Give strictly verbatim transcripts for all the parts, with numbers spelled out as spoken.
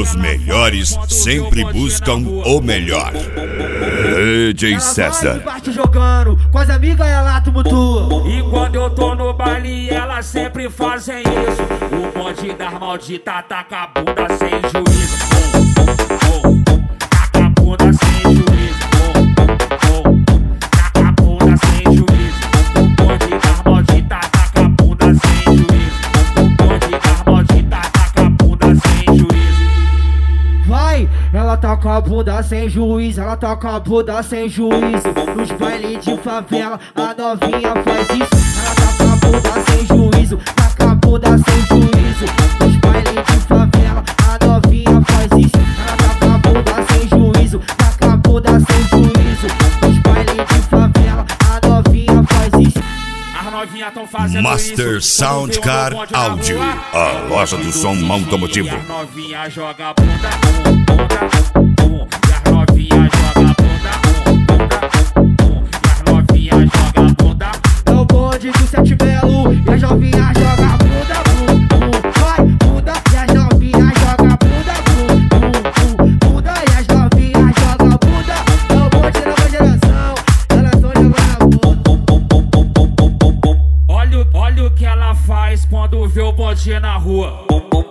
Os melhores sempre buscam o melhor. D J César. Bate jogando, com as amigas ela tumultua. E quando eu tô no baile, elas sempre fazem isso. O bonde das malditas taca a bunda sem juízo. Oh, oh, oh. Taca a bunda sem juízo. Oh, oh. Taca a bunda sem juízo. O bonde das malditas taca a bunda sem juízo. O bonde das malditas taca a bunda sem juízo. Vai, ela tá com a bunda sem juízo, ela tá com a bunda sem juízo. Nos bailes de favela, a novinha faz isso. Ela tá com a bunda sem juízo, tá com a bunda sem juízo. Nos bailes de favela, a novinha faz isso. Ela tá com a bunda sem juízo, tá com a bunda sem juízo. Nos bailes de favela, a novinha faz isso. As novinhas tão fazendo Master isso. Soundcar Áudio, a loja do som automotivo. E as novinha joga a bunda, bum, bunda, bum. E as novinha joga a bunda, bum, bunda, bum. E as novinha joga a bunda. É o bonde do Sete Belo e as novinhas joga a bunda, bum, bum. Vai, bunda e as novinhas joga a bunda, bum, bum, bum. Bunda e as novinhas joga a bunda. É o bonde da nova geração, elas tão jogando a bunda. Olha, o- olha o que ela faz quando vê o bonde na rua.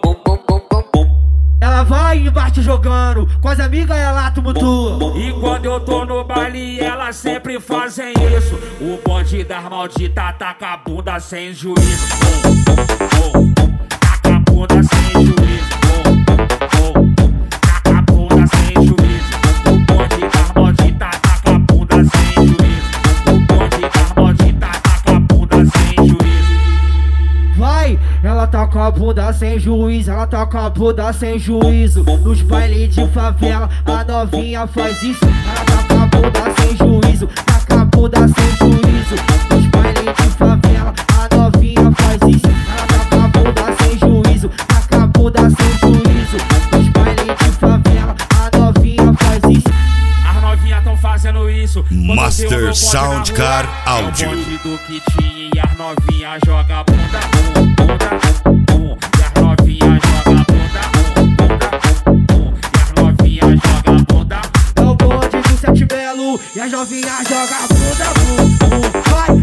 Ela vai e bate jogando, com as amigas ela tumultua. E quando eu tô no baile, elas sempre fazem isso. O bonde das malditas taca a bunda sem juízo. Oh, oh. Taca a bunda sem juízo. Oh, oh. Taca a bunda sem juízo. O bonde das malditas taca a bunda sem juízo. O bonde das malditas taca a bunda sem juízo. Vai, ela tá com a bunda sem juízo, ela tá com a bunda sem juízo. Nos bailes de favela, a novinha faz isso. Ela tá com a bunda sem juízo, tá com a bunda sem juízo. Nos bailes de favela, a novinha faz isso. Ela tá com a bunda sem juízo, tá com a bunda sem juízo. Nos bailes de favela, a novinha faz isso. As novinhas tão fazendo isso. Quando Master vê o meu bonde na Soundcar rua, Áudio. É o bonde do Kitinho e as novinhas joga a bunda, bum, bunda, bum. E as novinhas joga a bunda, bum, bunda, bum. E as novinhas joga a bunda. É o bonde do Sete Belo e as novinhas joga a bunda, bum, bum. Vai,